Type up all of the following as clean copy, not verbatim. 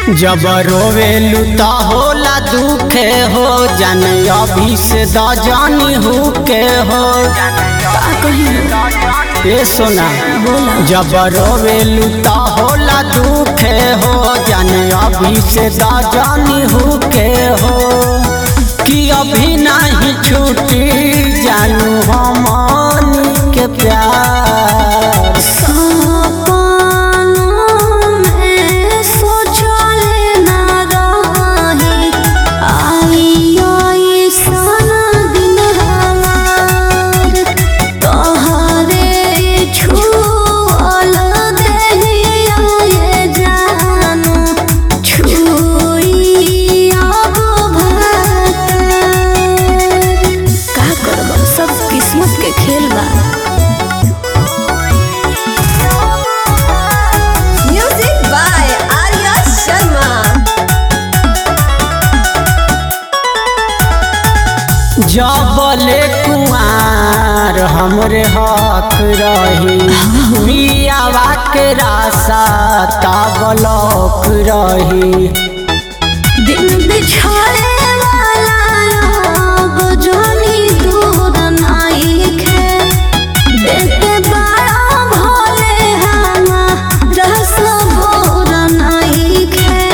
जब रोवेलू त होला दुखे हो जन अभी से द जानी हूँ के हो ये सुना जब रोवेलू त होला दुखे हो जन अभी से द जानी हूँ के हो कि अभी नहीं छूटी जानू हमनी के प्यार जबले कुआर हमरे हक रही पियावा के रासा ताबलक रही दिन बिछाए वाला बजनी दूर नाई खे देते बड़ा भोले हमा रस बोर नाई खे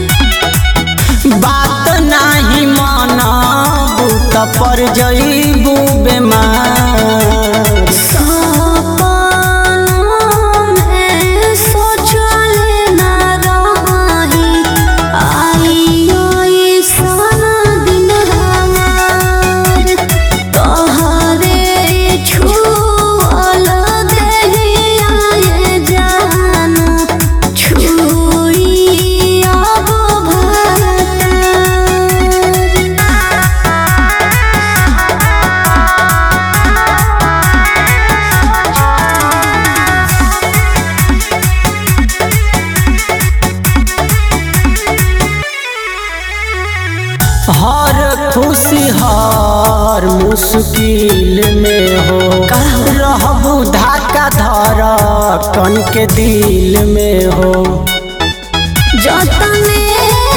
बात नहीं माना पर जईबू बेमार हर खुशी हर मुश्किल में हो रहबू धाका धर कन के दिल में हो जतने